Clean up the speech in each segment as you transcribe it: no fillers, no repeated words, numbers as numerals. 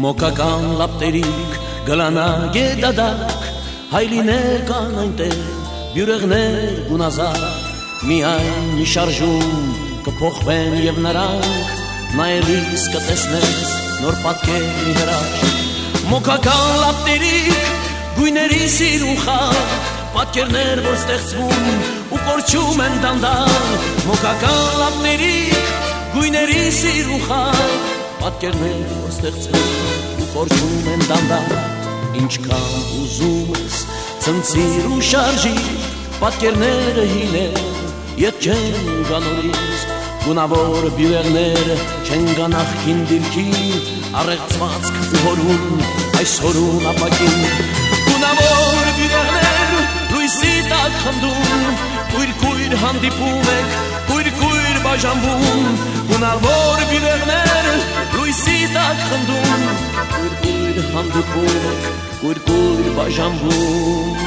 Մոկական լապտերիկ գլանագ է դադակ Հայլիներ կան այնտեղ բյուրեղներ գունազատ Միայն մի շարժում կփոխվեն եւ նրանք Նայելիս կտեսնես նոր պատկերի հրաշք Մոկական լապտերիկ գույների սիրուխաղ Պատկերներ որ ստեղծվում ու կորչում են դանդաղ Մոկական լապտերիկ գույների սիրուխաղ Պատկերներ որ ստեղծվում ու կորչում են դանդաղ Ինչքան ուզում ես ցնցիր ու շարժի Պատկերները հիներ Ետ չեն գանորից Գունավոր բյուրեղներ չեն գանախքին դիրքին Առեղծվածք ու հորուն այս հորուն ապակին Գունավոր բյուրեղներ լույսի տակ խնդում Կույր հանդիպում եք, կույր բաժանվում Գունավոր բյուրեղներ լույսի տակ խնդում Կույր հանդիպում եք, կույր բաժանվում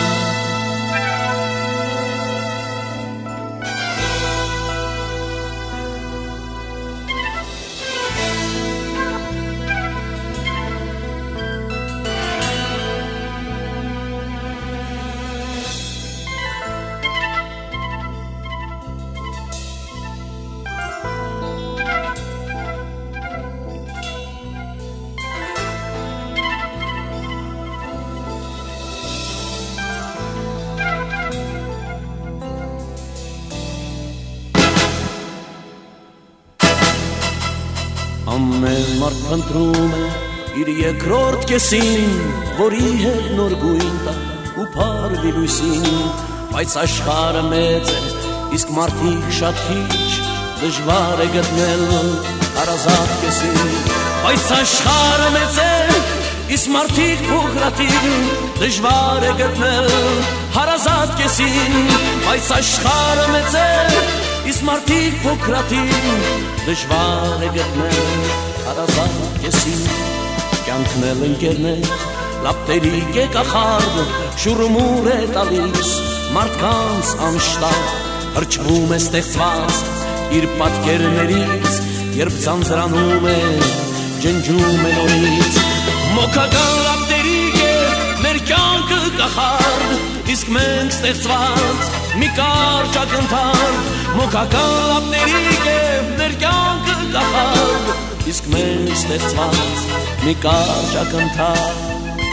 Ամեն մարդ փնտրում է իր երկրորդ կեսին, որի հետ նոր գույն տա ու փարվի լույսին, բայց աշխարհը մեծ է, իսկ մարդիկ շատ քիչ, դժվար է գտնել հարազատ կեսին, բայց աշխարհը մեծ է, իսկ մարդիկ փոքրատիկ, դժվար է գտնել հարազատ կեսին, բայց աշխարհը մեծ է, իսկ մարդիկ փոքրատիկ, դժվար է գտնել հարազատ կեսին, կյանքն էլ ընկերներ, լապտերիկ է կախարդ, շուրմուր է տալիս, մարդկանց անշտապ, հրճվում է ստեղծված իր պատկերներից, երբ ցանցրանում է, ջնջում է նորից, մոքական լապտերիկ է, մեր կյանքը կախարդ, իսկ մենք ստեղծված մի կարճ ակնթարթ, մոքական լապտերիկ է, մեր կյանքը կախարդ, իսկ մենք ստեղծված մի կարճ ակնթարթ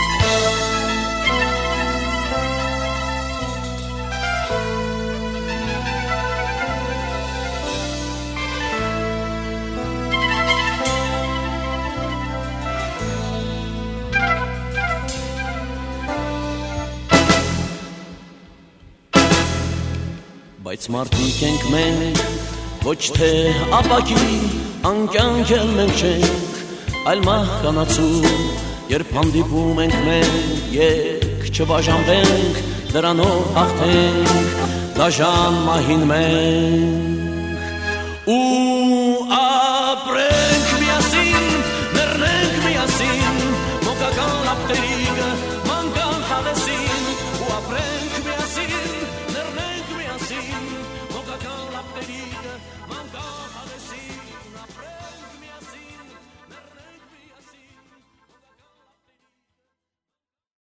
Բայց մարդիկ ենք մենք, ոչ թե ապակի, անկյանք էլ մենք չենք, այլ մահկանացու, երբ հանդիպում ենք մենք, եկ չբաժանվենք, դրանով հաղթենք, դաժան մահին մենք։